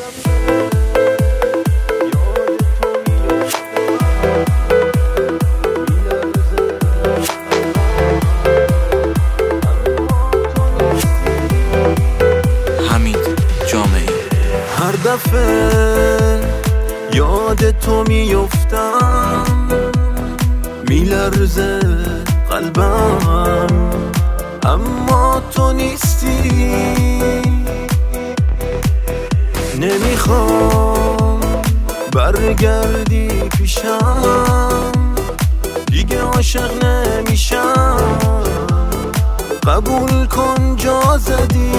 هر دفعه یاد تو میفتم میلرزه قلبم، اما تو نیستی. نمیخوام برگردی پیشم، دیگه عاشق نمیشم. قبول کن جا زدی،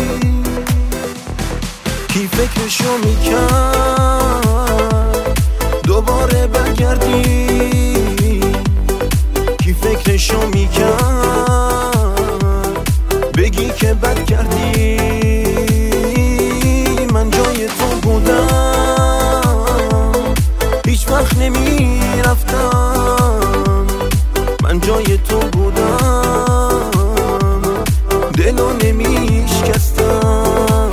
کی فکرشو میکرد دوباره برگردی؟ کی فکرشو میکرد بگی که بد کردی؟ من جای تو بودم هیچ وقت نمیرفتم. من جای تو بودم دلو نمیشکستم.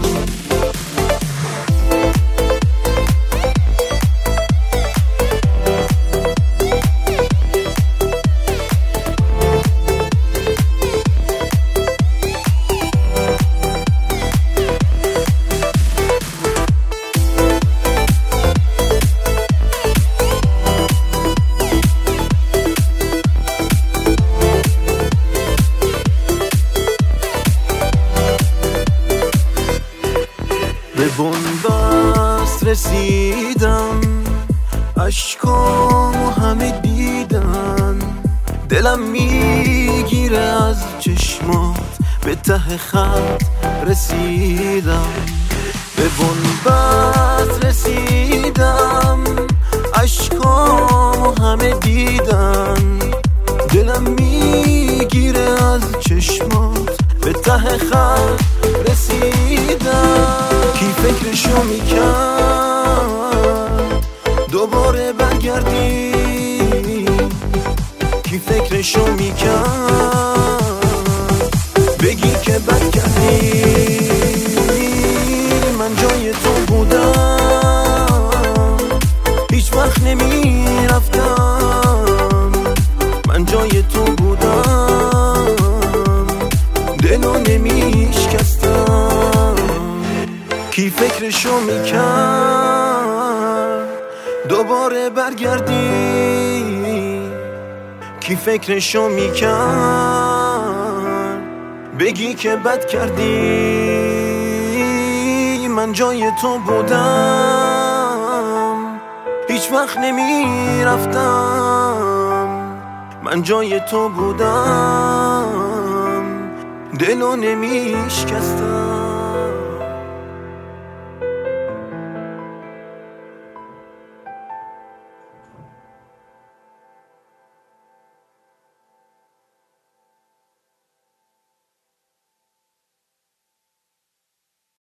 به بنبست رسیدم، عشقامو همه دیدن. دلم میگیره از چشمات، به ته خط رسیدم. به بنبست رسیدم، عشقامو همه دیدن. دلم میگیره از چشمات، به ته خط رسیدم. کی فکرشو میکرد دوباره برگردی؟ کی فکرشو میکرد بگی که بد کردی؟ من جای تو بودم هیچ وقت نمیرفتم. من جای تو بودم دلو نمیشکستم. کی فکرشو میکرد دوباره برگردی؟ کی فکرشو میکرد بگی که بد کردی؟ من جای تو بودم هیچ وقت نمیرفتم. من جای تو بودم دلو نمیشکستم.